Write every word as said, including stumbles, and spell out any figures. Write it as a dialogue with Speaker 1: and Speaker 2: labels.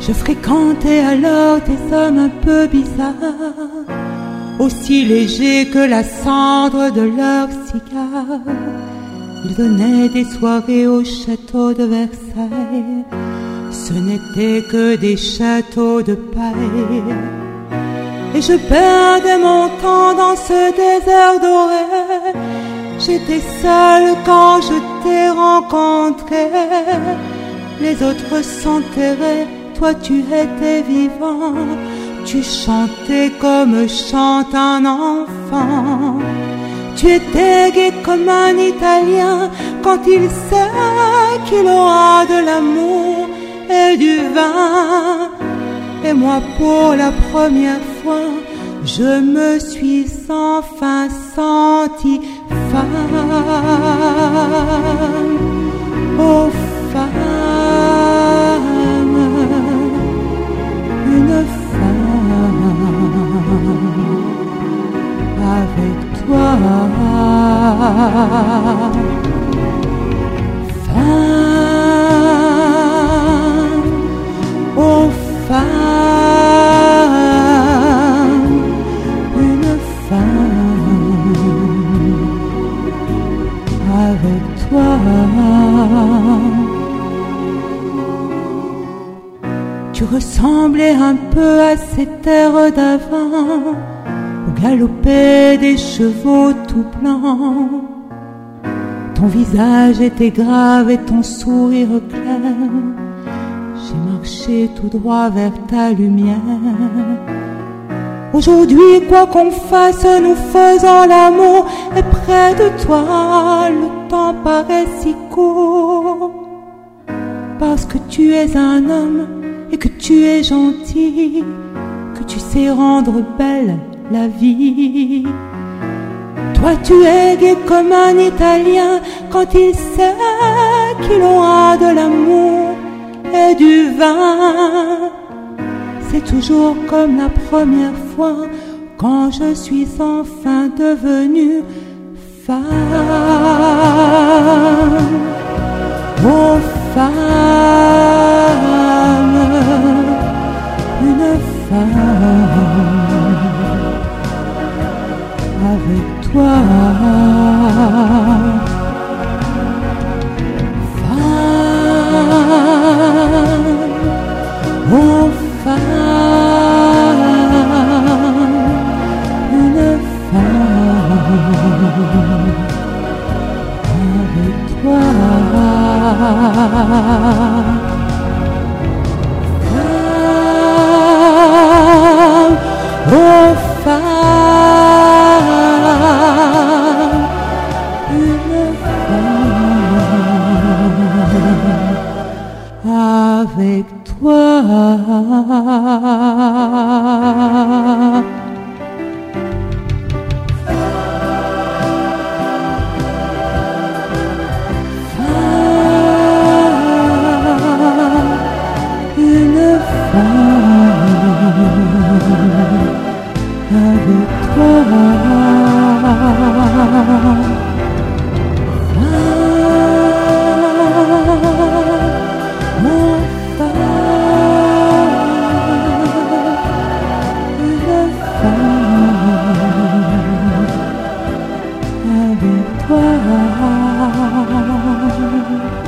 Speaker 1: Je fréquentais alors des hommes un peu bizarres, aussi légers que la cendre de leur cigare. Ils donnaient des soirées au château de Versailles. Ce n'était que des châteaux de paille. Et je perdais mon temps dans ce désert doré. J'étais seule quand je t'ai rencontré. Les autres s'enterraient, toi tu étais vivant. Tu chantais comme chante un enfant. Tu étais gai comme un Italien quand il sait qu'il aura de l'amour et du vin. Et moi pour la première fois, je me suis enfin sentie femme. Oh femme, une femme avec toi. Femme, oh femme, une femme avec toi. Tu ressemblais un peu à ces terres d'avant, où galopaient des chevaux tout blancs. Ton visage était grave et ton sourire clair. J'ai marché tout droit vers ta lumière. Aujourd'hui, quoi qu'on fasse, nous faisons l'amour. Et près de toi, le temps paraît si court. Parce que tu es un homme et que tu es gentil, que tu sais rendre belle la vie. Toi tu es gai comme un Italien quand il sait qu'il aura de l'amour et du vin. C'est toujours comme la première fois quand je suis enfin devenue femme. Oh femme, une femme avec toi. Femme, oh femme, une femme avec toi. Femme, oh femme, une femme avec toi. Avec toi, femme, mon femme, une femme avec toi.